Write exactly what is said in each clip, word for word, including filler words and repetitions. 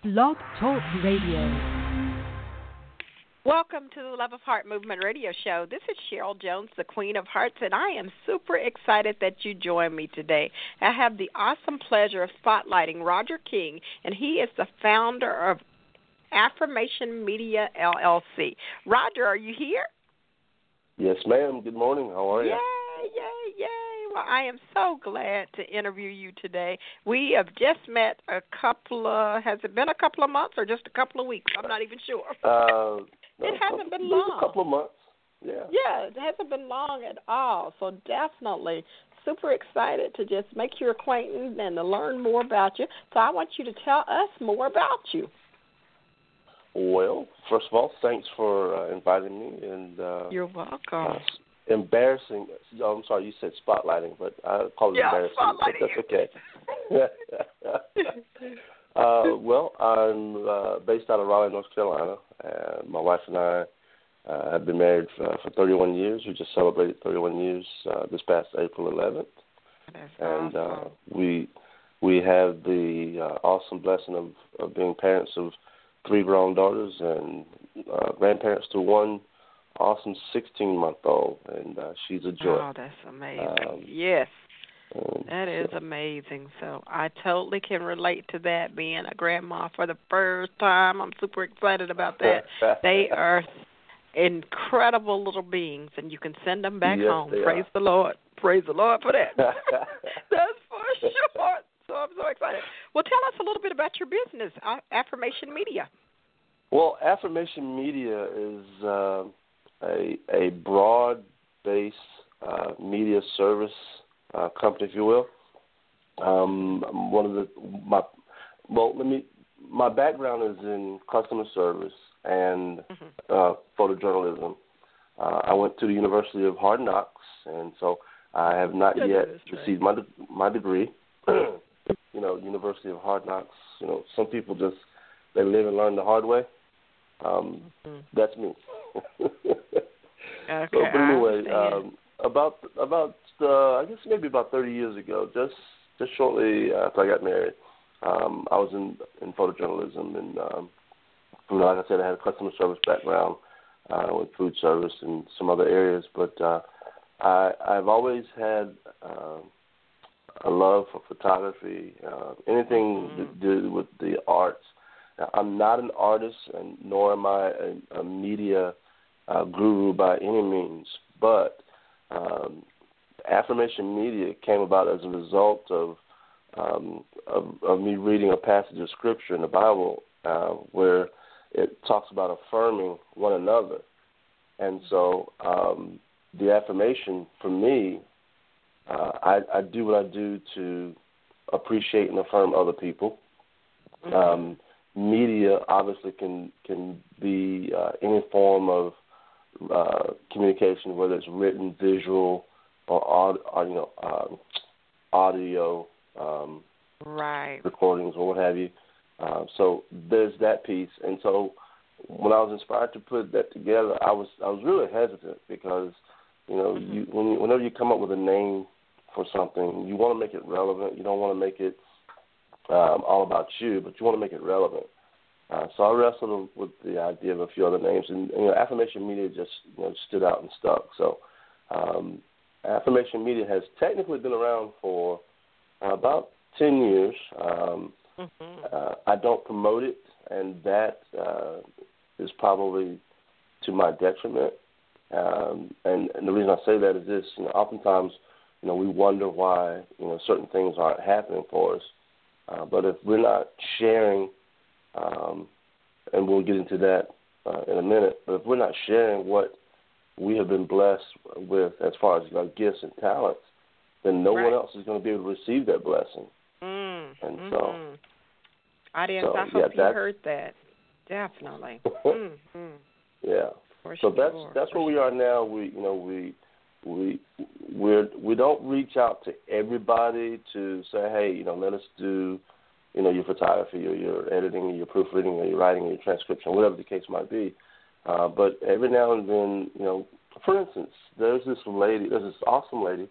Blog Talk Radio. Welcome to the Love of Heart Movement Radio Show. This is Cheryl Jones, the Queen of Hearts, and I am super excited that you joined me today. I have the awesome pleasure of spotlighting Roger King, and he is the founder of Affirmation Media, L L C. Roger, are you here? Yes, ma'am. Good morning. How are you? Yay, yay, yay. Well, I am so glad to interview you today. We have just met a couple of, has it been a couple of months or just a couple of weeks? I'm not even sure. Uh, it hasn't been long. A couple of months, yeah. Yeah, it hasn't been long at all. So definitely super excited to just make your acquaintance and to learn more about you. So I want you to tell us more about you. Well, first of all, thanks for uh, inviting me. And uh, You're welcome. Uh, embarrassing. Oh, I'm sorry, you said spotlighting, but I call it yeah, embarrassing. But that's okay. uh, well, I'm uh, based out of Raleigh, North Carolina. And my wife and I uh, have been married for, for thirty-one years. We just celebrated thirty-one years uh, this past April eleventh. That's and awesome. uh, we we have the uh, awesome blessing of, of being parents of three grown daughters and uh, grandparents to one awesome sixteen-month-old, and uh, she's a joy. Oh, that's amazing. Um, yes, um, that is so. amazing. So I totally can relate to that, being a grandma for the first time. I'm super excited about that. They are incredible little beings, and you can send them back yes, home. They Praise are. the Lord. Praise the Lord for that. That's for sure. So I'm so excited. Well, tell us a little bit about your business, Affirmation Media. Well, Affirmation Media is uh, a a broad-based uh, media service uh, company, if you will. Um, one of the my well, let me. My background is in customer service and mm-hmm. uh, photojournalism. Uh, I went to the University of Hard Knocks, and so I have not that yet right. received my de- my degree. You know, University of Hard Knocks. You know, some people just they live and learn the hard way. Um, mm-hmm. That's me. okay, so, but anyway, I um, about about uh, I guess maybe about thirty years ago, just just shortly after I got married, um, I was in in photojournalism, and um, you know, like I said, I had a customer service background uh, with food service and some other areas, but uh, I I've always had uh, a love for photography, uh, anything mm-hmm. to do with the arts. Now, I'm not an artist, and nor am I a, a media uh, guru by any means, but um, Affirmation Media came about as a result of, um, of of me reading a passage of Scripture in the Bible uh, where it talks about affirming one another. And so um, the affirmation for me, uh, I, I do what I do to appreciate and affirm other people. Mm-hmm. Um, media obviously can can be uh, any form of uh, communication, whether it's written, visual, or, aud- or you know, um, audio um, right. recordings or what have you. Uh, so there's that piece, and so when I was inspired to put that together, I was I was really hesitant because you know mm-hmm. you, when you, whenever you come up with a name for something, you want to make it relevant. You don't want to make it um, all about you, but you want to make it relevant. Uh, so I wrestled with the idea of a few other names, and you know, Affirmation Media just you know stood out and stuck. So um, Affirmation Media has technically been around for uh, about ten years. Um, mm-hmm. uh, I don't promote it, and that uh, is probably to my detriment. Um, and, and the reason I say that is this: you know, oftentimes, you know, we wonder why you know certain things aren't happening for us. Uh, but if we're not sharing, um, and we'll get into that uh, in a minute, but if we're not sharing what we have been blessed with as far as our gifts and talents, then no right. one else is going to be able to receive that blessing. Mm, and mm-hmm. so, audience, so I hope yeah, you heard that. Definitely. mm-hmm. Yeah. For so sure. that's that's For where we sure. are now. We you know we we we're we don't reach out to everybody to say, hey, you know, let us do you know your photography or your editing or your proofreading or your writing or your transcription, whatever the case might be. Uh, but every now and then, you know, for instance, there's this lady, there's this awesome lady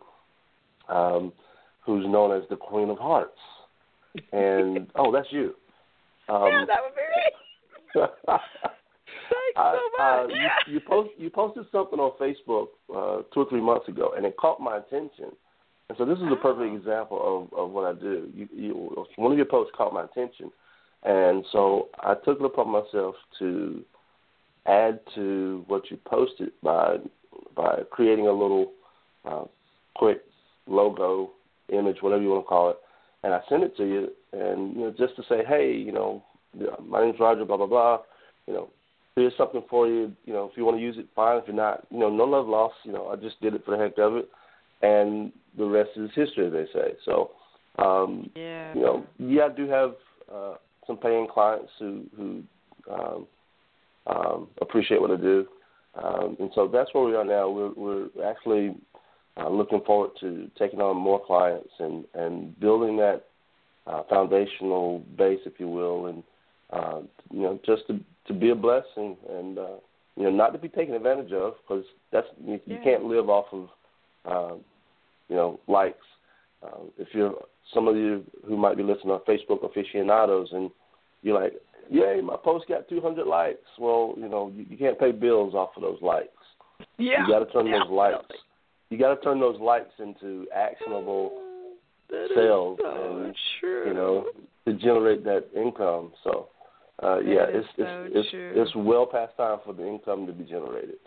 um, who's known as the Queen of Hearts. And, oh, that's you. Um, yeah, that would be great. Thanks I, so uh, much. you, you, post, you posted something on Facebook uh, two or three months ago, and it caught my attention. And so this is a perfect Oh. example of, of what I do. You, you, one of your posts caught my attention, and so I took it upon myself to add to what you posted by by creating a little uh, quick logo, image, whatever you want to call it, and I sent it to you, and you know, just to say, hey, you know, my name's Roger, blah blah blah, you know, here's something for you, you know, if you want to use it, fine. If you're not, you know, no love lost. You know, I just did it for the heck of it, and the rest is history, as they say. So, um, yeah. you know, yeah, I do have uh, some paying clients who who um, um, appreciate what I do, um, and so that's where we are now. We're we're actually uh, looking forward to taking on more clients and and building that uh, foundational base, if you will, and uh, you know, just to to be a blessing and, uh, you know, not to be taken advantage of, because that's you, yeah. you can't live off of, uh, you know, likes. Uh, if you're some of you who might be listening on Facebook aficionados and you're like, yay, my post got two hundred likes. Well, you know, you, you can't pay bills off of those likes. Yeah. You got to turn yeah. those likes. You got to turn those likes into actionable that sales, is so and true. you know, to generate that income. So. Uh, yeah, it's so it's it's, true. it's well past time for the income to be generated.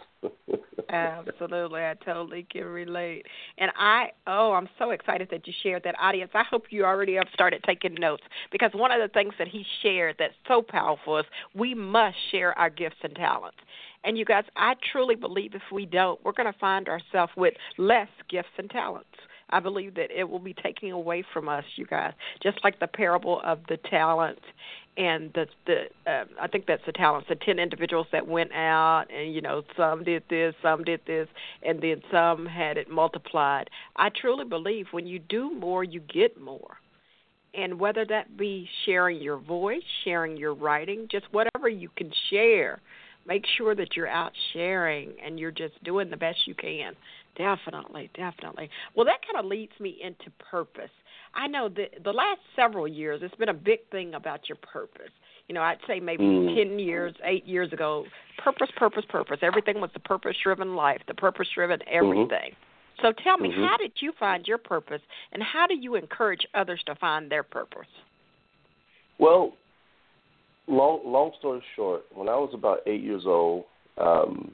Absolutely, I totally can relate. And I, oh, I'm so excited that you shared that, audience. I hope you already have started taking notes, because one of the things that he shared that's so powerful is we must share our gifts and talents. And you guys, I truly believe if we don't, we're going to find ourselves with less gifts and talents. I believe that it will be taken away from us, you guys, just like the parable of the talents. And the, the uh, I think that's the talents, the ten individuals that went out, and, you know, some did this, some did this, and then some had it multiplied. I truly believe when you do more, you get more. And whether that be sharing your voice, sharing your writing, just whatever you can share, make sure that you're out sharing and you're just doing the best you can. Definitely, definitely. Well, that kind of leads me into purpose. I know that the last several years, it's been a big thing about your purpose. You know, I'd say maybe mm. ten years, eight years ago, purpose, purpose, purpose. Everything was the purpose-driven life, the purpose-driven everything. Mm-hmm. So tell me, mm-hmm. how did you find your purpose, and how do you encourage others to find their purpose? Well, long, long story short, when I was about eight years old, um,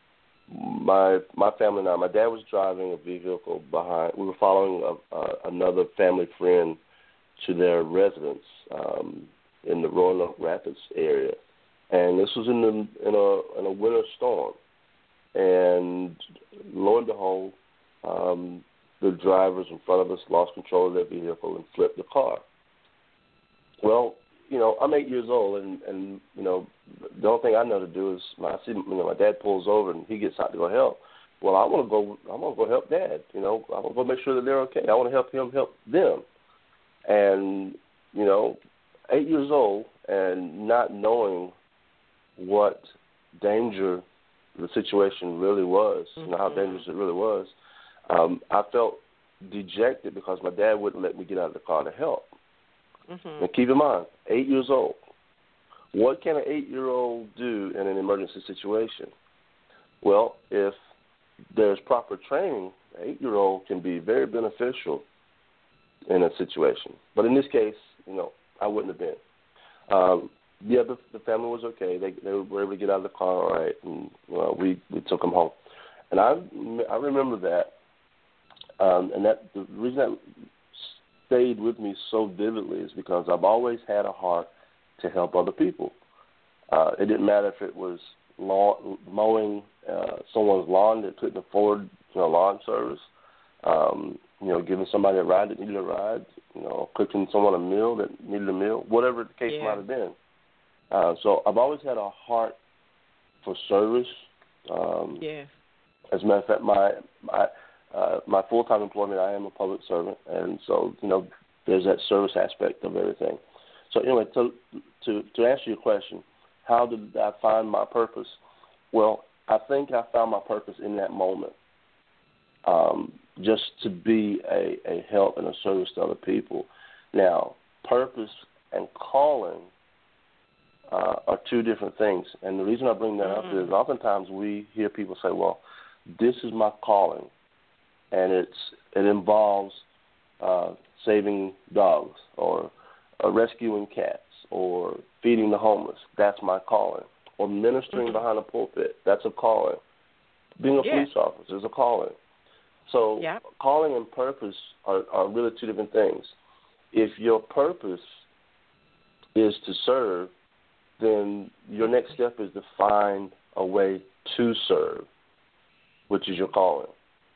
My my family and I, my dad was driving a vehicle behind. We were following a, a, another family friend to their residence um, in the Roanoke Rapids area, and this was in the in a in a winter storm. And lo and behold, um, the drivers in front of us lost control of their vehicle and flipped the car. Well, you know, I'm eight years old, and, and you know, the only thing I know to do is when I see, you know, my dad pulls over and he gets out to go help. Well, I want to go. I want to go help Dad. You know, I want to go make sure that they're okay. I want to help him help them. And you know, eight years old and not knowing what danger the situation really was, mm-hmm. you know, how dangerous it really was, um, I felt dejected because my dad wouldn't let me get out of the car to help. Mm-hmm. And keep in mind, eight years old. What can an eight-year-old do in an emergency situation? Well, if there's proper training, an eight-year-old can be very beneficial in a situation. But in this case, you know, I wouldn't have been. Um, yeah, the, the family was okay. They they were able to get out of the car all right, and well, we, we took them home. And I, I remember that, um, and that the reason that stayed with me so vividly is because I've always had a heart to help other people. Uh, it didn't matter if it was lawn, mowing uh, someone's lawn that couldn't afford, you know, lawn service, um, you know, giving somebody a ride that needed a ride, you know, cooking someone a meal that needed a meal, whatever the case yeah. might have been. Uh, so I've always had a heart for service. Um, yeah. As a matter of fact, my my uh, my full-time employment, I am a public servant, and so you know, there's that service aspect of everything. So anyway, to to to answer your question, how did I find my purpose? Well, I think I found my purpose in that moment, um, just to be a, a help and a service to other people. Now, purpose and calling uh, are two different things. And the reason I bring that mm-hmm. up is oftentimes we hear people say, well, this is my calling, and it's it involves uh, saving dogs or uh, rescuing cats or feeding the homeless. That's my calling. Or ministering mm-hmm. behind a pulpit. That's a calling. Being a yeah. police officer is a calling. So yeah. calling and purpose are, are really two different things. If your purpose is to serve, then your next step is to find a way to serve, which is your calling.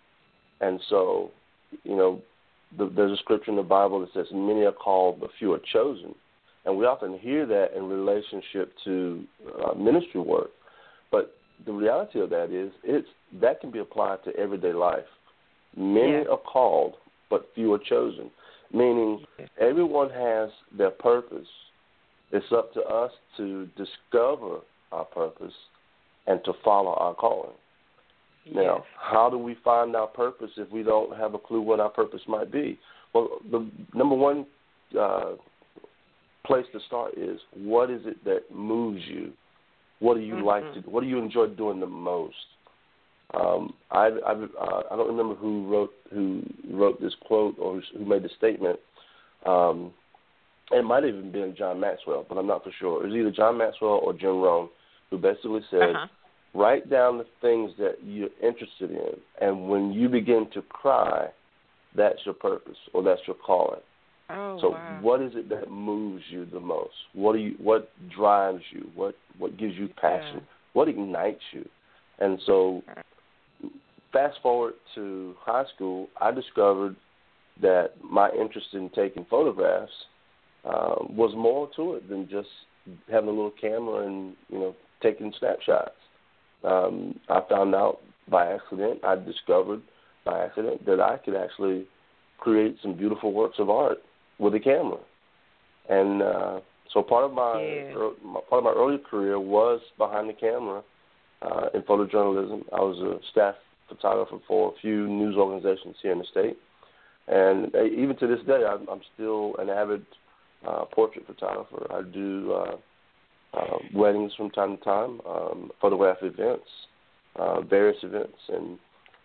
And so, you know, the, there's a scripture in the Bible that says, many are called, but few are chosen. And we often hear that in relationship to uh, ministry work. But the reality of that is it's that can be applied to everyday life. Many yeah. are called, but few are chosen, meaning everyone has their purpose. It's up to us to discover our purpose and to follow our calling. Yes. Now, how do we find our purpose if we don't have a clue what our purpose might be? Well, the number one uh, place to start is, what is it that moves you? What do you mm-hmm. like to do? What do you enjoy doing the most? Um, I I, uh, I don't remember who wrote who wrote this quote or who made the statement. Um, it might have even been John Maxwell, but I'm not for sure. It was either John Maxwell or Jim Rohn, who basically said, uh-huh. write down the things that you're interested in, and when you begin to cry, that's your purpose or that's your calling. Oh, so wow. what is it that moves you the most? What do you? What drives you? What what gives you passion? Yeah. What ignites you? And so fast forward to high school, I discovered that my interest in taking photographs uh, was more to it than just having a little camera and, you know, taking snapshots. Um, I found out by accident, I discovered by accident that I could actually create some beautiful works of art with a camera. And uh, so part of my, yeah. er, my part of my early career was behind the camera uh, in photojournalism. I was a staff photographer for a few news organizations here in the state. And uh, even to this day, I'm, I'm still an avid uh, portrait photographer. I do uh, uh, weddings from time to time, um, photograph events, uh, various events. And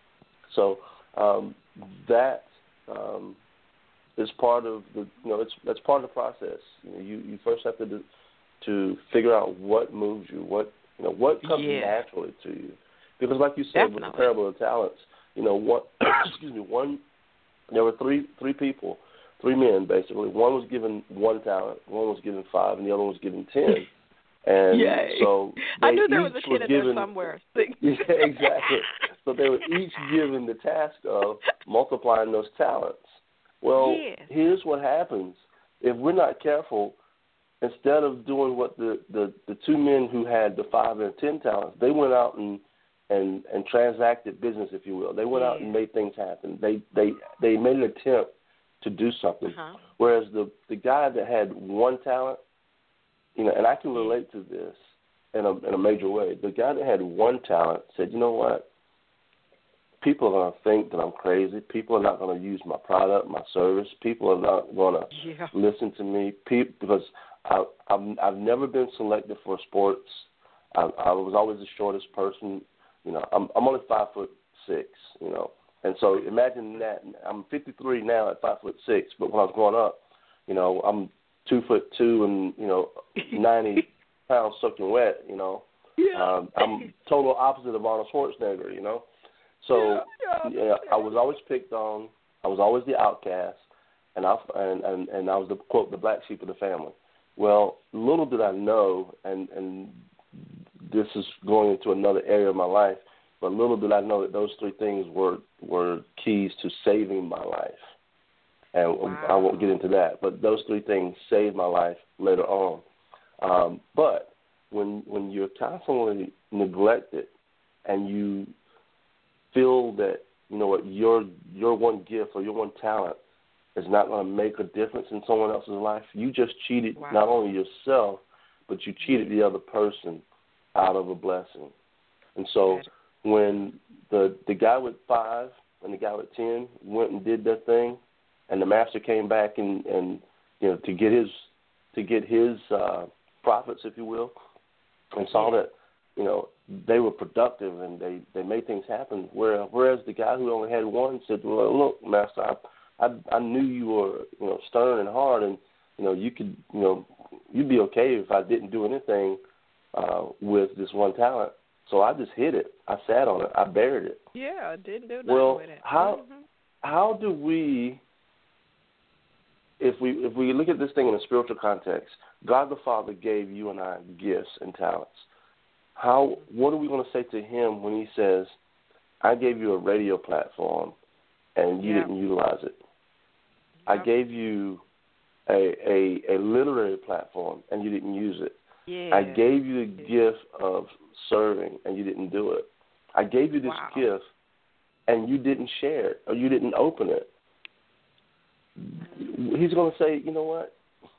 so um, that um, is part of the, you know, it's that's part of the process. You know, you, you first have to do, to figure out what moves you, what you know, what comes yeah. naturally to you. Because, like you said, Definitely. with the parable of talents, you know, what? excuse me, one. There were three three people, three men basically. One was given one talent, one was given five, and the other one was given ten. And Yay. so I knew there each was a kid in given, there somewhere. yeah, exactly. So they were each given the task of multiplying those talents. Well, yes. here's what happens. If we're not careful, instead of doing what the, the, the two men who had the five and ten talents, they went out and, and, and transacted business, if you will. They went yeah. out and made things happen. They they, they made an attempt to do something. Uh-huh. Whereas the, the guy that had one talent, you know, and I can relate to this in a, in a major way. The guy that had one talent said, you know what? People are going to think that I'm crazy. People are not going to use my product, my service. People are not going to yeah. listen to me People, because I, I've, I've never been selected for sports. I, I was always the shortest person. You know, I'm, I'm only five foot six. You know, and so imagine that. I'm fifty-three now at five foot six, but when I was growing up, you know, I'm two foot two and you know ninety pounds soaking wet. You know, yeah. um, I'm total opposite of Arnold Schwarzenegger. You know. So yeah, yeah, yeah, I was always picked on. I was always the outcast, and I and, and, and I was the quote the black sheep of the family. Well, little did I know, and and this is going into another area of my life, but little did I know that those three things were were keys to saving my life. And wow. I won't get into that, but those three things saved my life later on. Um, but when when you're constantly neglected, and you feel that, you know what, your your one gift or your one talent is not going to make a difference in someone else's life, you just cheated wow. not only yourself, but you cheated the other person out of a blessing. And so when the the guy with five and the guy with ten went and did their thing, and the master came back and, and you know to get his to get his uh, prophets, if you will, and saw that, you know, they were productive and they, they made things happen. Whereas the guy who only had one said, well, look, Master, I, I, I knew you were, you know, stern and hard, and, you know, you could, you know, you'd be okay if I didn't do anything uh, with this one talent. So I just hid it. I sat on it. I buried it. Yeah, I didn't do nothing well, with it. How, mm-hmm. how do we, if we if we look at this thing in a spiritual context, God the Father gave you and I gifts and talents. How? What are we going to say to him when he says, I gave you a radio platform and you yeah. didn't utilize it? Yeah. I gave you a, a, a literary platform and you didn't use it. Yeah. I gave you the gift of serving and you didn't do it. I gave you this wow. gift and you didn't share it or you didn't open it. He's going to say, you know what?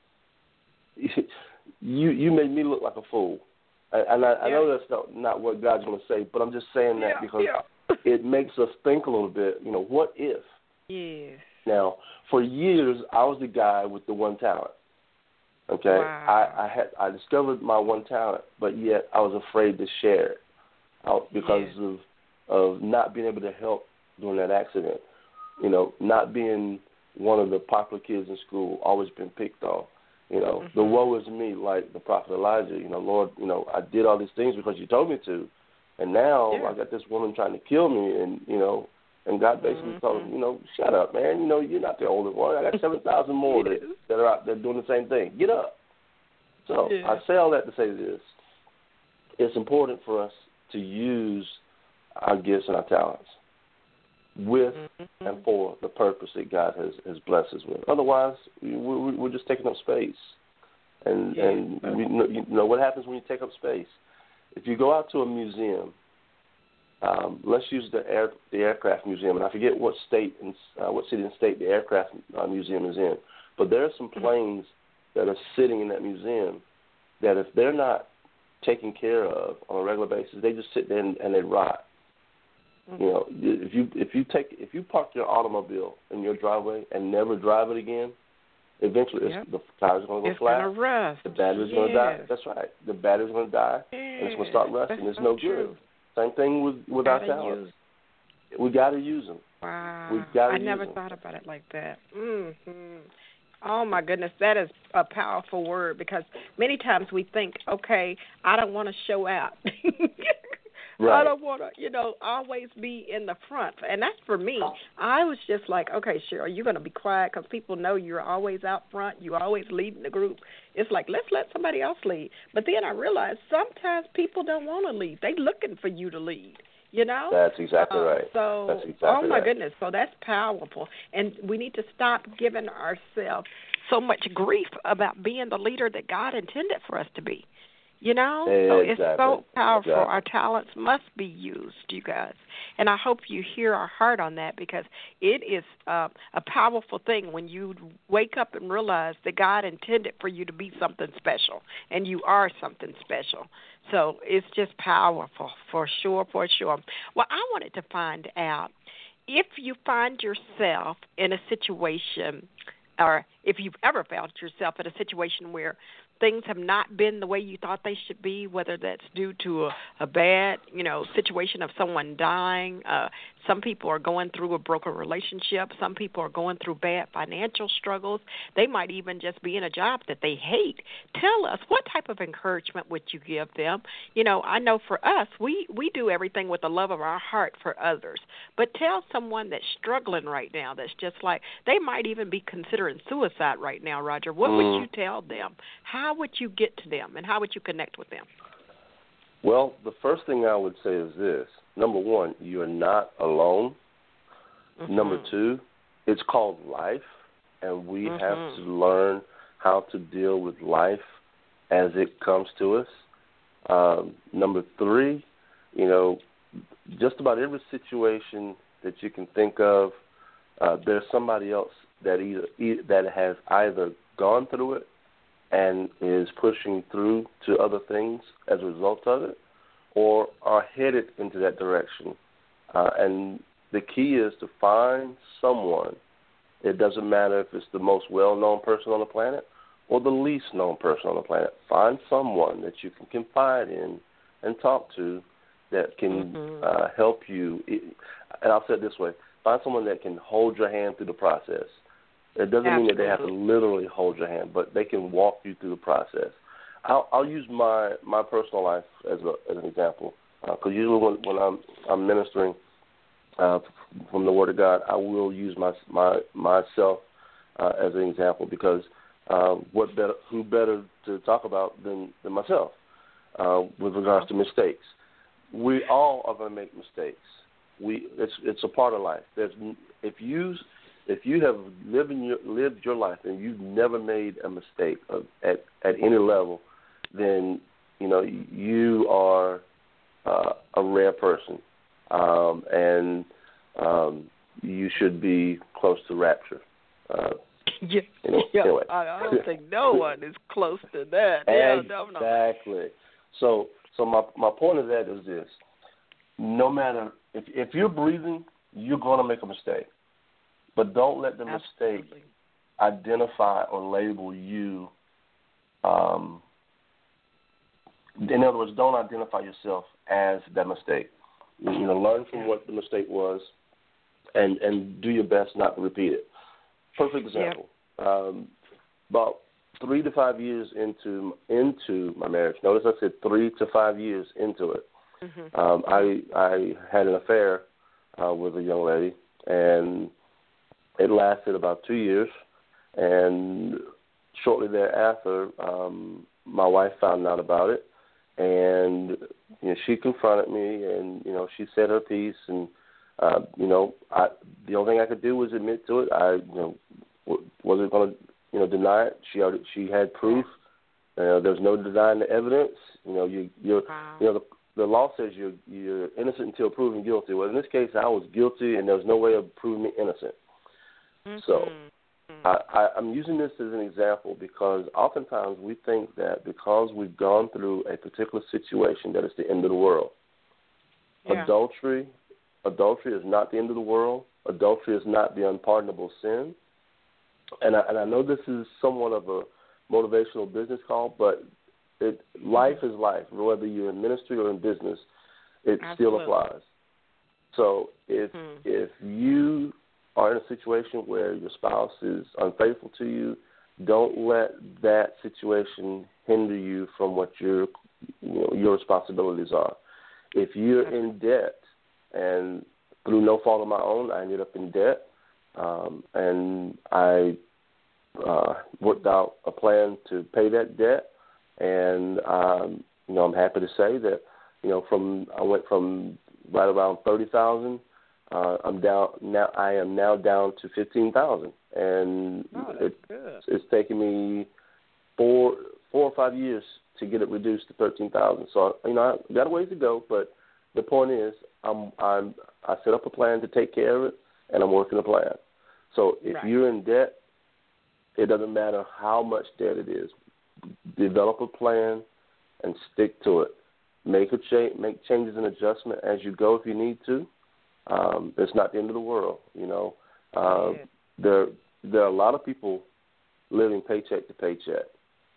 You you made me look like a fool. And I, I yeah. know that's not, not what God's going to say, but I'm just saying that yeah. because yeah. it makes us think a little bit, you know, what if? Yes. Now, for years, I was the guy with the one talent. Okay? Wow. I, I had I discovered my one talent, but yet I was afraid to share it out because yeah. of of not being able to help during that accident. You know, not being one of the popular kids in school, always been picked on. You know, mm-hmm. the woe is me, like the prophet Elijah. You know, Lord, you know, I did all these things because you told me to, and now yeah. I got this woman trying to kill me, and you know, and God basically mm-hmm. told him, you know, shut up, man. You know, you're not the only one. I got seven thousand more yes. that, that are out there doing the same thing. Get up. So yeah. I say all that to say this: it's important for us to use our gifts and our talents with mm-hmm. and for the purpose that God has, has blessed us with. Otherwise, we, we, we're just taking up space. And yeah. and we, you know what happens when you take up space? If you go out to a museum, um, let's use the air the aircraft museum, and I forget what state and uh, what city and state the aircraft uh, museum is in, but there are some planes that are sitting in that museum that if they're not taken care of on a regular basis, they just sit there and, and they rot. Mm-hmm. You know, if you if you take if you park your automobile in your driveway and never drive it again, eventually yep. it's, the tires are going to go it's flat. Gonna rust. The battery's yes. going to die. That's right. The battery's going to die, yes. and it's going to start rusting. That's It's so no true. good. Same thing with with our talents. We got to use them. Wow. We got to I use never them. thought about it like that. Mm-hmm. Oh, my goodness, that is a powerful word because many times we think, okay, I don't want to show out. Right. I don't want to, you know, always be in the front. And that's for me. I was just like, okay, Cheryl, you're going to be quiet because people know you're always out front. You're always leading the group. It's like, let's let somebody else lead. But then I realized sometimes people don't want to lead. They're looking for you to lead. You know? That's exactly uh, right. So, that's exactly oh, my right. goodness. So that's powerful. And we need to stop giving ourselves so much grief about being the leader that God intended for us to be. You know? Exactly. So it's so powerful. Exactly. Our talents must be used, you guys. And I hope you hear our heart on that because it is uh, a powerful thing when you wake up and realize that God intended for you to be something special, and you are something special. So it's just powerful, for sure, for sure. Well, I wanted to find out if you find yourself in a situation, or if you've ever found yourself in a situation where things have not been the way you thought they should be, whether that's due to a, a bad, you know, situation of someone dying. Uh, some people are going through a broken relationship. Some people are going through bad financial struggles. They might even just be in a job that they hate. Tell us, what type of encouragement would you give them? You know, I know for us, we, we do everything with the love of our heart for others. But tell someone that's struggling right now, that's just like, they might even be considering suicide right now, Roger. What mm. would you tell them? How would you get to them, and how would you connect with them? Well, the first thing I would say is this. Number one, you are not alone. Mm-hmm. Number two, it's called life, and we mm-hmm. have to learn how to deal with life as it comes to us. Um, number three, you know, just about every situation that you can think of, uh, there's somebody else that either that has either gone through it and is pushing through to other things as a result of it, or are headed into that direction. Uh, and the key is to find someone. It doesn't matter if it's the most well-known person on the planet or the least known person on the planet. Find someone that you can confide in and talk to that can mm-hmm. uh, help you. And I'll say it this way. Find someone that can hold your hand through the process. It doesn't Absolutely. mean that they have to literally hold your hand, but they can walk you through the process. I'll, I'll use my, my personal life as, a, as an example, because uh, usually when, when I'm, I'm ministering uh, from the Word of God, I will use my, my myself uh, as an example, because uh, what better, who better to talk about than, than myself uh, with regards to mistakes. We all are going to make mistakes. We it's it's a part of life. There's if you if you have lived your lived your life and you've never made a mistake of, at at any level, then you know you are uh, a rare person, um, and um, you should be close to rapture. Uh, yeah, anyway, yeah. Anyway. I, I don't think no one is close to that. Yeah, no, no. Exactly. So so my my point of that is this: no matter if if you're breathing, you're going to make a mistake, but don't let the Absolutely. mistake identify or label you. Um, in other words, don't identify yourself as that mistake. You know, learn from what the mistake was, and and do your best not to repeat it. Perfect example. Yep. Um, about three to five years into into my marriage. Notice I said three to five years into it. Mm-hmm. Um, I I had an affair uh, with a young lady, and it lasted about two years. And shortly thereafter, um, my wife found out about it, and you know, she confronted me, and you know, she said her piece, and uh, you know, I the only thing I could do was admit to it. I you know w- wasn't going to you know deny it. She already, she had proof. Uh, there's no denying the evidence. You know, you you're wow. you know the the law says you're you're innocent until proven guilty. Well, in this case, I was guilty, and there was no way of proving me innocent. Mm-hmm. So I, I, I'm using this as an example because oftentimes we think that because we've gone through a particular situation that it's the end of the world. Yeah. Adultery, adultery is not the end of the world. Adultery is not the unpardonable sin. And I, and I know this is somewhat of a motivational business call, but it, life is life. Whether you're in ministry or in business, it Absolutely. Still applies. So if hmm. if you are in a situation where your spouse is unfaithful to you, don't let that situation hinder you from what your you know, your responsibilities are. If you're in debt, and through no fault of my own, I ended up in debt, um, and I uh, worked out a plan to pay that debt, and um, you know I'm happy to say that you know from I went from right around thirty thousand. Uh, I'm down now. I am now down to fifteen thousand, and oh, it, good. it's taken me four, four or five years to get it reduced to thirteen thousand. So you know, I got a ways to go. But the point is, I'm, I'm, I set up a plan to take care of it, and I'm working a plan. So if right. you're in debt, it doesn't matter how much debt it is. Develop a plan and stick to it. Make a cha- make changes and adjustment as you go if you need to. Um, it's not the end of the world, you know. Uh, yeah. There, there are a lot of people living paycheck to paycheck,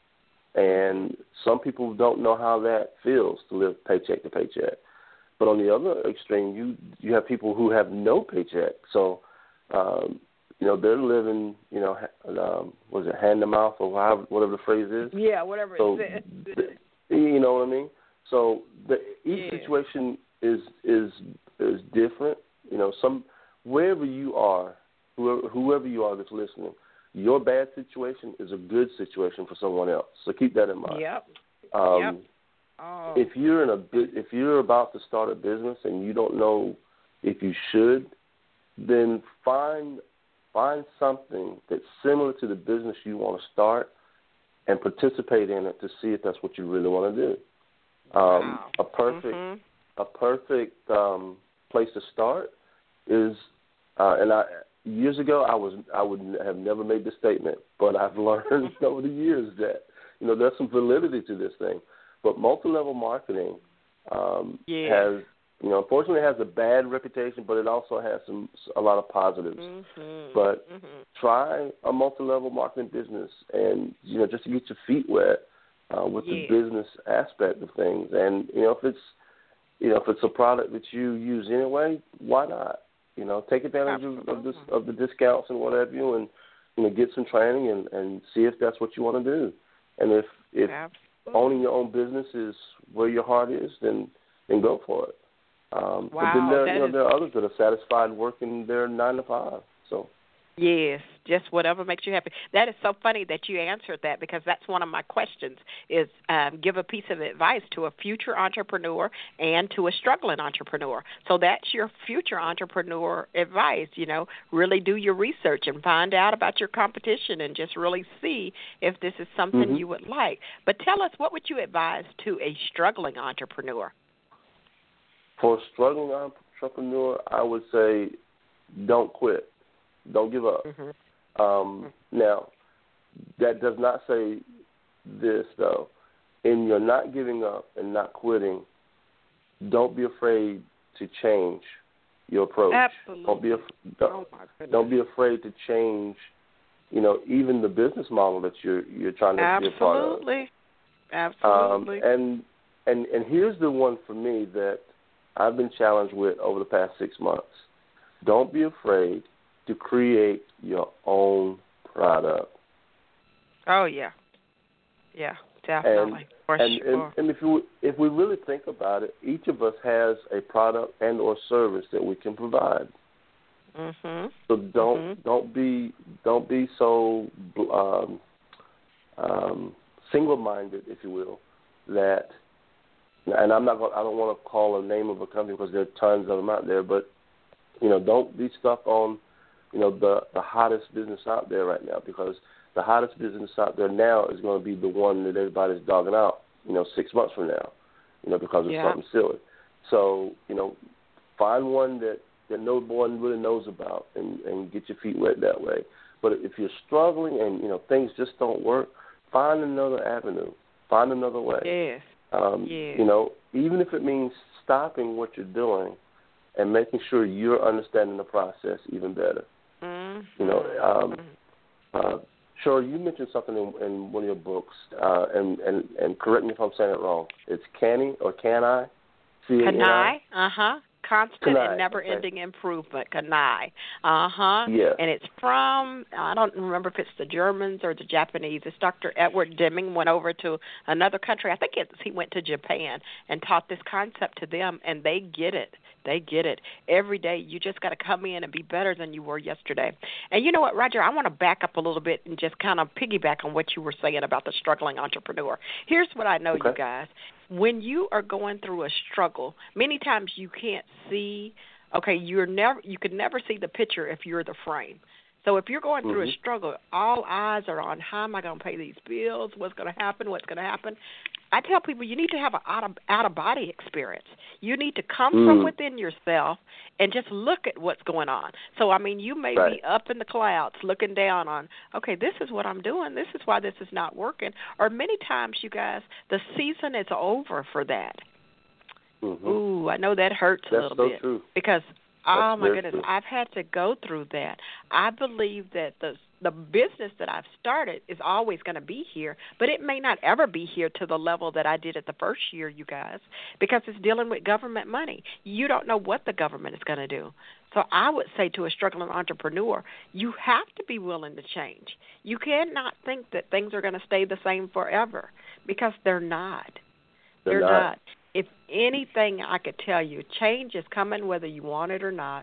and some people don't know how that feels to live paycheck to paycheck. But on the other extreme, you you have people who have no paycheck, so um, you know they're living, you know, um, what is it, hand to mouth or however, whatever the phrase is. Yeah, whatever so, it is. You know what I mean? So the, each yeah. situation is is is different. You know, some wherever you are, whoever, whoever you are that's listening, your bad situation is a good situation for someone else. So keep that in mind. Yep. Um, yep. Oh. If you're in a if you're about to start a business and you don't know if you should, then find find something that's similar to the business you want to start and participate in it to see if that's what you really want to do. Um, wow. A perfect mm-hmm. a perfect um, place to start is, uh, and I years ago I was I would have never made this statement, but I've learned over the years that you know there's some validity to this thing. But multi-level marketing um, yeah. has You know, unfortunately, it has a bad reputation, but it also has some a lot of positives. Mm-hmm. But mm-hmm. try a multi-level marketing business, and you know, just to get your feet wet uh, with yeah. the business aspect of things. And you know, if it's you know, if it's a product that you use anyway, why not? You know, take advantage of, of this of the discounts and whatever you, and you know, get some training and, and see if that's what you want to do. And if if Absolutely. owning your own business is where your heart is, then then go for it. Um, wow, but then there, you know, is... there are others that are satisfied working their nine to five. So. Yes, just whatever makes you happy. That is so funny that you answered that, because that's one of my questions is um, give a piece of advice to a future entrepreneur and to a struggling entrepreneur. So that's your future entrepreneur advice, you know, really do your research and find out about your competition and just really see if this is something mm-hmm. you would like. But tell us, what would you advise to a struggling entrepreneur? For a struggling entrepreneur, I would say don't quit. Don't give up. Mm-hmm. Um, now, that does not say this, though. In your not giving up and not quitting, don't be afraid to change your approach. Absolutely. Don't be, af- don't, oh my goodness. don't be afraid to change, you know, even the business model that you're you're trying to Absolutely. be a part of. Absolutely. Um, and and and here's the one for me that I've been challenged with over the past six months. Don't be afraid to create your own product. Oh yeah, yeah, definitely, and, for and, sure. And, and if you if we really think about it, each of us has a product and or service that we can provide. Mhm. So don't mm-hmm. don't be don't be so um, um, single-minded, if you will, that. And I'm not going. I don't want to call a name of a company because there are tons of them out there. But you know, don't be stuck on, you know, the the hottest business out there right now, because the hottest business out there now is going to be the one that everybody's dogging out, you know, six months from now, you know, because of yeah. something silly. So you know, find one that, that no one really knows about, and, and get your feet wet that way. But if you're struggling and you know things just don't work, find another avenue, find another way. Yes. Um, yes. You know, even if it means stopping what you're doing and making sure you're understanding the process even better. Mm-hmm. You know, um, uh, sure, you mentioned something in, in one of your books, uh, and, and, and correct me if I'm saying it wrong. It's canny or can I? Can I? Uh-huh. Constant Kanai, and never-ending okay. improvement, Kanai. Uh-huh. Yeah. And it's from, I don't remember if it's the Germans or the Japanese. It's Doctor Edward Deming went over to another country. I think it's, he went to Japan and taught this concept to them, and they get it. They get it. Every day you just got to come in and be better than you were yesterday. And you know what, Roger, I want to back up a little bit and just kind of piggyback on what you were saying about the struggling entrepreneur. Here's what I know, okay. you guys. When you are going through a struggle, many times you can't see, okay, you're never, you can never see the picture if you're the frame. So if you're going through mm-hmm. a struggle, all eyes are on how am I going to pay these bills, what's going to happen, what's going to happen. I tell people you need to have an out-of, out-of-body experience. You need to come mm. from within yourself and just look at what's going on. So, I mean, you may right. be up in the clouds looking down on, okay, this is what I'm doing. This is why this is not working. Or many times, you guys, the season is over for that. Mm-hmm. Ooh, I know that hurts That's a little so bit. True. Because, That's oh, my goodness, true. I've had to go through that. I believe that the the business that I've started is always going to be here, but it may not ever be here to the level that I did at the first year, you guys, because it's dealing with government money. You don't know what the government is going to do. So I would say to a struggling entrepreneur, you have to be willing to change. You cannot think that things are going to stay the same forever, because they're not. They're, they're not. not. If anything I could tell you, change is coming whether you want it or not.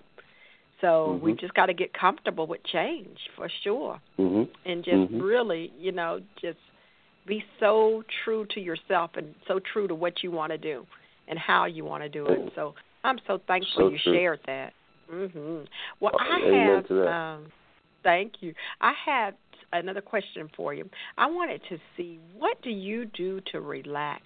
So mm-hmm. we've just got to get comfortable with change, for sure, mm-hmm. and just mm-hmm. really, you know, just be so true to yourself and so true to what you want to do and how you want to do it. So I'm so thankful so you true. shared that. Mm-hmm. Well, oh, I amen have, to that. um, thank you. I have another question for you. I wanted to see, what do you do to relax?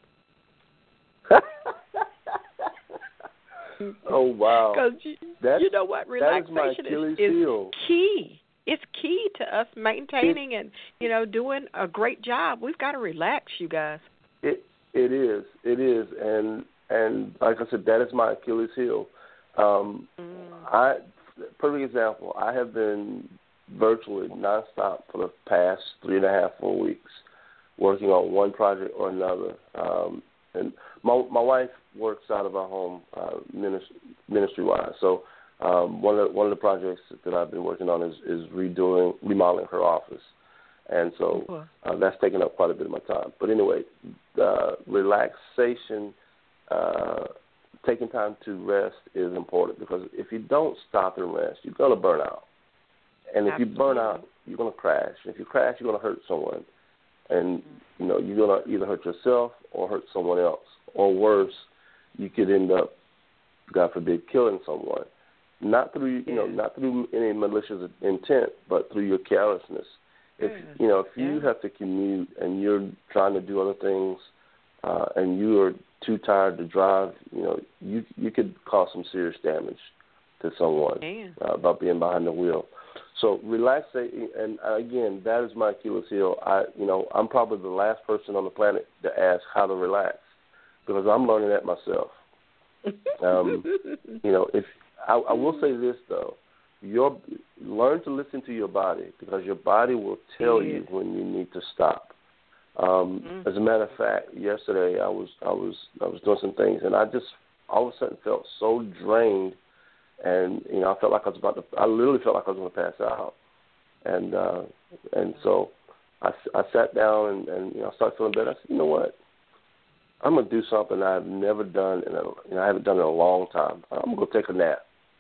Oh, wow. Because you, you know what? Relaxation is, is, is key. It's key to us maintaining it, and, you know, doing a great job. We've got to relax, you guys. It It is. It is. And, and like I said, that is my Achilles heel. Um, mm. I, perfect example. I have been virtually nonstop for the past three and a half, four weeks, working on one project or another. Um, and my my wife works out of our home uh, ministry, ministry-wise. So um, one of the, one of the projects that I've been working on is, is redoing, remodeling her office. And so uh, that's taken up quite a bit of my time. But anyway, uh, relaxation, uh, taking time to rest is important, because if you don't stop and rest, you're going to burn out. And if Absolutely. you burn out, you're going to crash. If you crash, you're going to hurt someone. And, you know, you're going to either hurt yourself or hurt someone else. Or worse, you could end up, God forbid, killing someone. Not through, you know, not through any malicious intent, but through your carelessness. If you know, if you yeah. have to commute and you're trying to do other things, uh, and you are too tired to drive, you know, you you could cause some serious damage to someone uh, by being behind the wheel. So relaxing, and again, that is my Achilles heel. I, you know, I'm probably the last person on the planet to ask how to relax, because I'm learning that myself. Um, you know, if I, I will say this though. Your learn to listen to your body, because your body will tell yeah. you when you need to stop. Um, mm-hmm. As a matter of fact, yesterday I was I was I was doing some things, and I just all of a sudden felt so drained, and you know I felt like I was about to I literally felt like I was going to pass out, and uh, and so I, I sat down and, and you know I started feeling better. I said, you know what, I'm gonna do something I've never done in a you know I haven't done in a long time. I'm gonna go take a nap.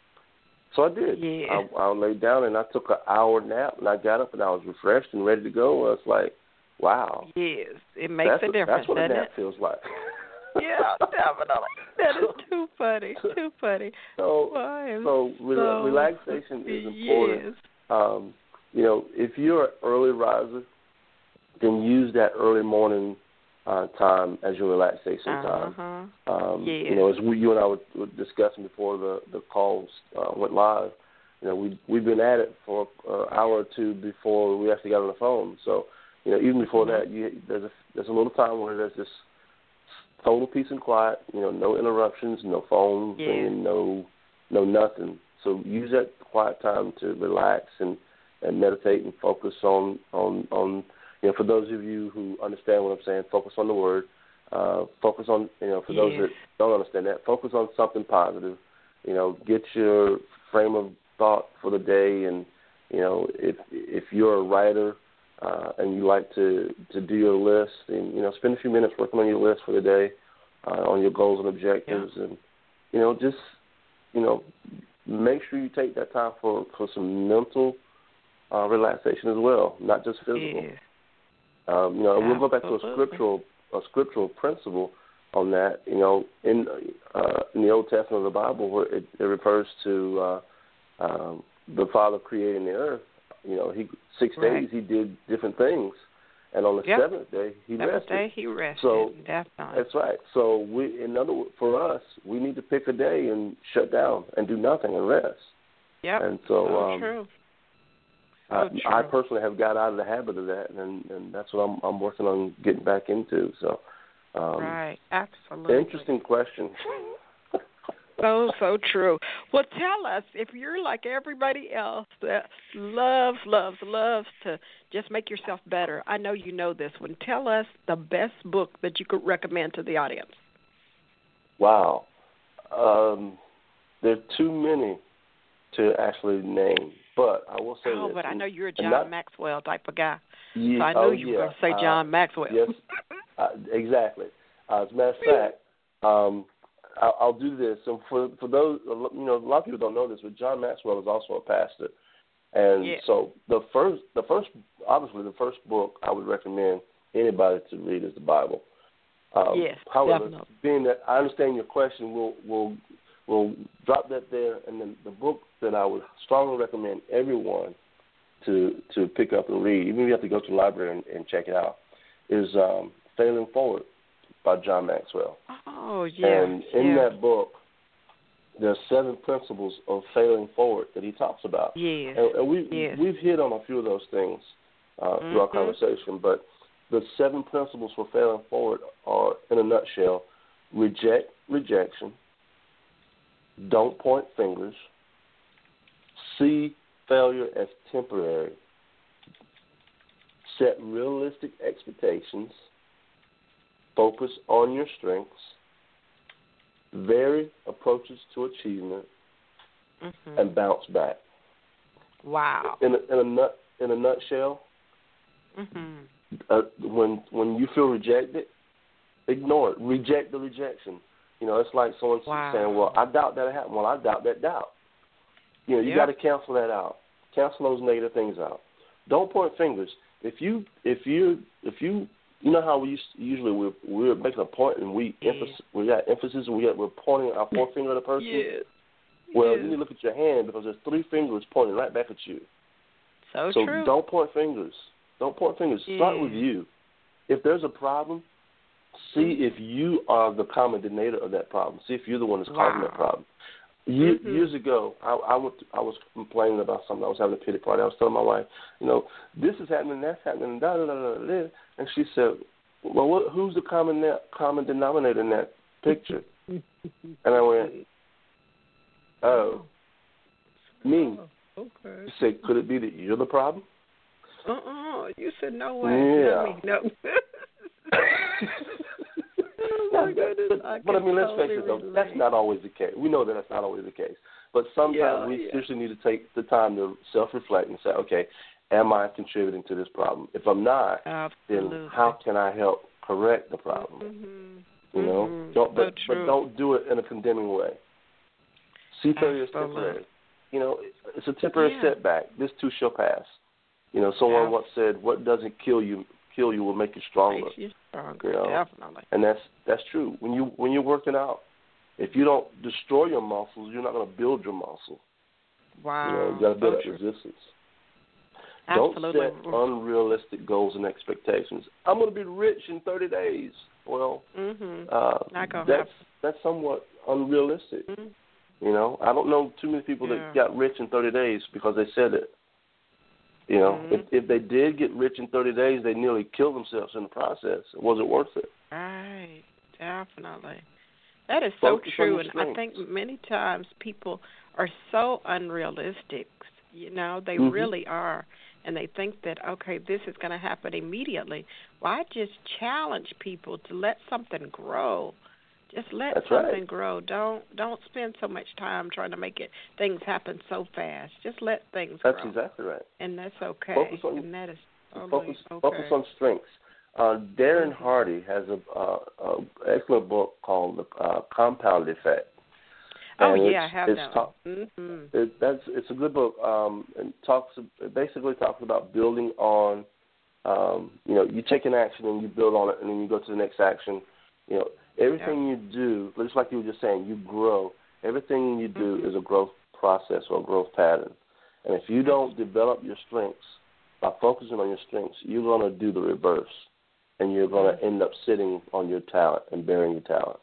So I did. Yeah. I, I laid down and I took an hour nap, and I got up and I was refreshed and ready to go. I was like, wow. Yes, it makes that's a difference. That's what a nap it? feels like. Yeah, definitely. That is too funny. Too funny. So, Why so, re- so relaxation is important. Yes. Um, you know, if you're an early riser, then use that early morning uh, time as your relaxation uh-huh. time. Um, yes. You know, as we, you and I were, were discussing before the the calls uh, went live, you know, we we've been at it for an hour or two before we actually got on the phone. So, you know, even before mm-hmm. that, you, there's a there's a little time where there's just total peace and quiet. You know, no interruptions, no phone yeah. ringing, no no nothing. So use that quiet time to relax and, and meditate and focus on on on. You know, for those of you who understand what I'm saying, focus on the word. Uh, focus on, you know, for yes. those that don't understand that, focus on something positive. You know, get your frame of thought for the day. And, you know, if if you're a writer uh, and you like to, to do your list, and, you know, spend a few minutes working on your list for the day, uh, on your goals and objectives. Yeah. And, you know, just, you know, make sure you take that time for, for some mental uh, relaxation as well, not just physical. Yes. Um, you know, Absolutely. we'll go back to a scriptural a scriptural principle on that. You know, in uh, in the Old Testament of the Bible, where it, it refers to uh, um, the Father creating the earth. You know, he six right. days he did different things, and on the yep. seventh day he seventh rested. Day he rested. So definitely. That's right. So we, in other words, for us, we need to pick a day and shut down and do nothing and rest. Yep. And so, so um, true. So I, true. I personally have got out of the habit of that, and, and that's what I'm, I'm working on getting back into. So, um, right, absolutely. Interesting question. so so true. Well, tell us, if you're like everybody else that loves, loves, loves to just make yourself better. I know you know this one. Tell us the best book that you could recommend to the audience. Wow, um, there are too many to actually name. But I will say oh, this. but I know you're a John not, Maxwell type of guy. Yeah, so I knew oh, you yeah. were going to say John uh, Maxwell. Yes, uh, exactly. Uh, as a matter of fact, um, I'll, I'll do this. So for for those, you know, a lot of people don't know this, but John Maxwell is also a pastor. And yeah. so the first, the first, obviously the first book I would recommend anybody to read is the Bible. Um, yes, however, definitely. being that I understand your question, we'll we'll we'll drop that there, and then the book that I would strongly recommend everyone to to pick up and read, even if you have to go to the library and, and check it out, is um, Failing Forward by John Maxwell. Oh, yeah. And in yeah. that book, there are seven principles of failing forward that he talks about. Yes. And, and we, yes. we've hit on a few of those things uh, mm-hmm. through our conversation, but the seven principles for failing forward are, in a nutshell, reject rejection. Don't point fingers. See failure as temporary. Set realistic expectations. Focus on your strengths. Vary approaches to achievement. Mm-hmm. And bounce back. Wow. In a, in a, nut, in a nutshell, mm-hmm. uh, when when you feel rejected, ignore it. Reject the rejection. You know, it's like someone wow. saying, well, I doubt that it happened. Well, I doubt that doubt. You know, you yep. got to cancel that out. Cancel those negative things out. Don't point fingers. If you, if you, if you, you know how we used to, usually we're, we're making a point and we yeah. emphasis, we got emphasis and we got, we're pointing our forefinger at a person. Yes. Well, yes. you need to look at your hand because there's three fingers pointing right back at you. So, so true. don't point fingers. Don't point fingers. Yeah. Start with you. If there's a problem, see if you are the common denominator of that problem. See if you're the one that's wow. causing that problem. Ye- mm-hmm. Years ago, I, I, went to, I was complaining about something. I was having a pity party. I was telling my wife, you know, this is happening, that's happening, da da da da da. And she said, well, what, who's the common ne- common denominator in that picture? And I went, oh, me. Oh, okay. She said, could it be that you're the problem? Uh-uh. You said no way. Yeah. No, me, no. Oh, my goodness. But, I, but I mean, let's totally face it, though, relate. that's not always the case. We know that that's not always the case. But sometimes yeah, we yeah. seriously need to take the time to self-reflect and say, okay, am I contributing to this problem? If I'm not, Absolutely. then how can I help correct the problem? Mm-hmm. You know, mm-hmm. don't, but, so but don't do it in a condemning way. See failure as Absolutely. temporary. You know, it's a temporary yeah. setback. This too shall pass. You know, someone once said, "What doesn't kill you, kill you will make you stronger." Makes you stronger, you know? definitely. And that's that's true. When you when you're working out, if you don't destroy your muscles, you're not going to build your muscle. Wow. You know, you got to build so that true. resistance. Absolutely. Don't set unrealistic goals and expectations. I'm going to be rich in thirty days. Well, mm-hmm. uh, not gonna that's happen. that's somewhat unrealistic. Mm-hmm. You know, I don't know too many people yeah. that got rich in thirty days because they said it. You know, mm-hmm. if if they did get rich in thirty days, they nearly killed themselves in the process. It wasn't worth it. Right, definitely. That is Focus so true, and strengths. I think many times people are so unrealistic. You know, they mm-hmm. really are, and they think that, okay, this is going to happen immediately. Well, I just challenge people to let something grow. Just let That's something right. grow. Don't don't spend so much time trying to make it things happen so fast. Just let things that's grow. That's exactly right. And that's okay. Focus on, and that is totally focus, okay. focus on strengths. Uh, Darren mm-hmm. Hardy has a, uh, a excellent book called The uh, Compound Effect. Oh and yeah, I have it's that. Ta- mm-hmm. it, that's it's a good book. Um, and talks it basically talks about building on. Um, you know, you take an action and you build on it, and then you go to the next action. You know, everything yep. you do, just like you were just saying, you grow. Everything you do mm-hmm. is a growth process or a growth pattern. And if you don't develop your strengths by focusing on your strengths, you're going to do the reverse, and you're going to mm-hmm. end up sitting on your talent and burying your talent.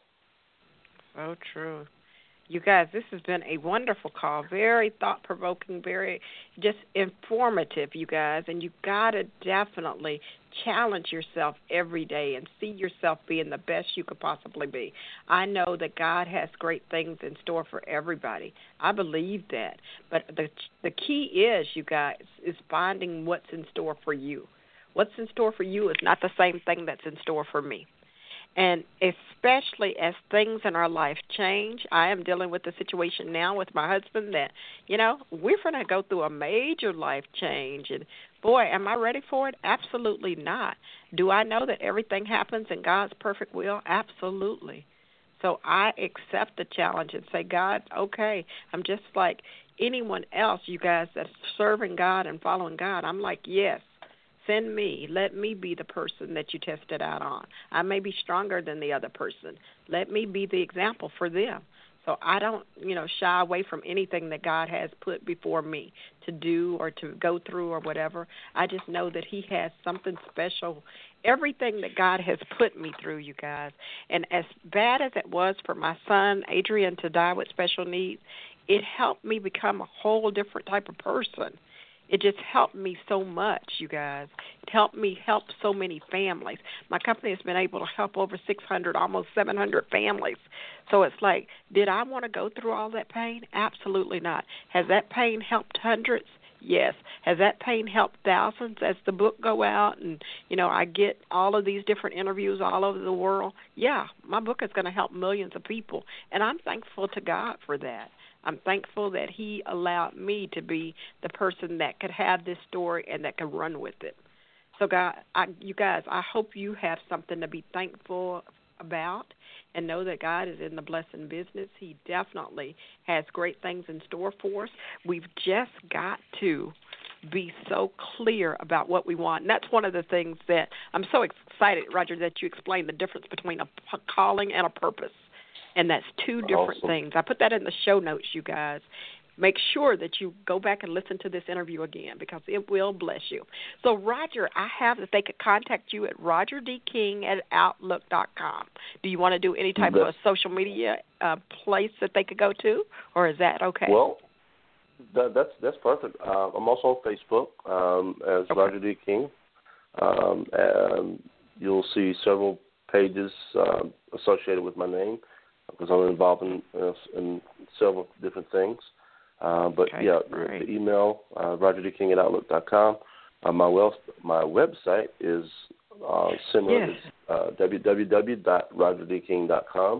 So true. You guys, this has been a wonderful call, very thought-provoking, very just informative, you guys, and you got to definitely challenge yourself every day and see yourself being the best you could possibly be. I know that God has great things in store for everybody. I believe that. But the the key is, you guys, is finding what's in store for you. What's in store for you is not the same thing that's in store for me. And especially as things in our life change, I am dealing with the situation now with my husband that, you know, we're going to go through a major life change. And, boy, am I ready for it? Absolutely not. Do I know that everything happens in God's perfect will? Absolutely. So I accept the challenge and say, God, okay, I'm just like anyone else, you guys, that's serving God and following God. I'm like, yes. Send me. Let me be the person that you tested out on. I may be stronger than the other person. Let me be the example for them. So I don't, you know, shy away from anything that God has put before me to do or to go through or whatever. I just know that he has something special. Everything that God has put me through, you guys. And as bad as it was for my son, Adrian, to die with special needs, it helped me become a whole different type of person. It just helped me so much, you guys. It helped me help so many families. My company has been able to help over six hundred, almost seven hundred families. So it's like, did I want to go through all that pain? Absolutely not. Has that pain helped hundreds? Yes. Has that pain helped thousands as the book go out and, you know, I get all of these different interviews all over the world? Yeah, my book is going to help millions of people, and I'm thankful to God for that. I'm thankful that he allowed me to be the person that could have this story and that could run with it. So, God, I, you guys, I hope you have something to be thankful about and know that God is in the blessing business. He definitely has great things in store for us. We've just got to be so clear about what we want. And that's one of the things that I'm so excited, Roger, that you explained the difference between a calling and a purpose. And that's two different Awesome. things. I put that in the show notes, you guys. Make sure that you go back and listen to this interview again because it will bless you. So, Roger, I have that they could contact you at roger d king at outlook dot com. Do you want to do any type That's, of social media uh, place that they could go to, or is that okay? Well, that, that's that's perfect. Uh, I'm also on Facebook um, as okay. Roger D. King. Um, and you'll see several pages uh, associated with my name because I'm involved in, uh, in several different things. Uh, but, okay, yeah, right. the email, uh, roger d king at outlook dot com. Uh, my, well, my website is uh, similar. Yes. It's uh, w w w dot roger d king dot com.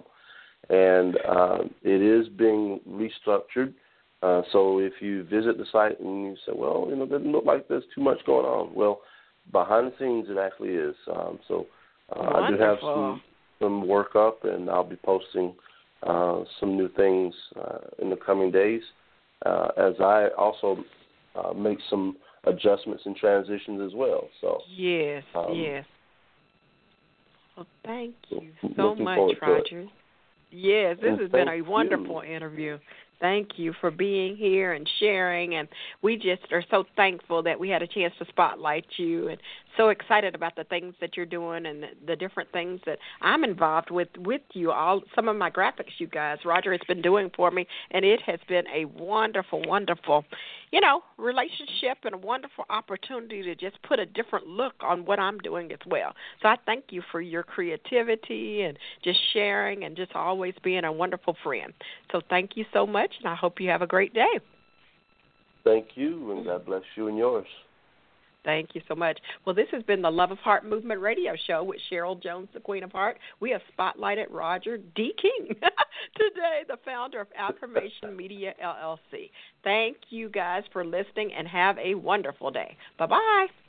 And uh, it is being restructured. Uh, so if you visit the site and you say, well, you know, it doesn't look like there's too much going on. Well, behind the scenes it actually is. Um, so uh, I do have some, some work up, and I'll be posting uh, some new things uh, in the coming days. Uh, as I also uh, make some adjustments and transitions as well. So yes, um, yes. Well, thank you so looking much, forward to Roger. it. Yes, this And has been a thank wonderful you. interview. Thank you for being here and sharing, and we just are so thankful that we had a chance to spotlight you and so excited about the things that you're doing and the, the different things that I'm involved with with you. All some of my graphics, you guys, Roger has been doing for me, and it has been a wonderful, wonderful, you know, relationship and a wonderful opportunity to just put a different look on what I'm doing as well. So I thank you for your creativity and just sharing and just always being a wonderful friend. So thank you so much, and I hope you have a great day. Thank you, and God bless you and yours. Thank you so much. Well, this has been the Love of Heart Movement Radio Show with Cheryl Jones, the Queen of Heart. We have spotlighted Roger D. King today, the founder of Affirmation Media, L L C. Thank you guys for listening, and have a wonderful day. Bye-bye.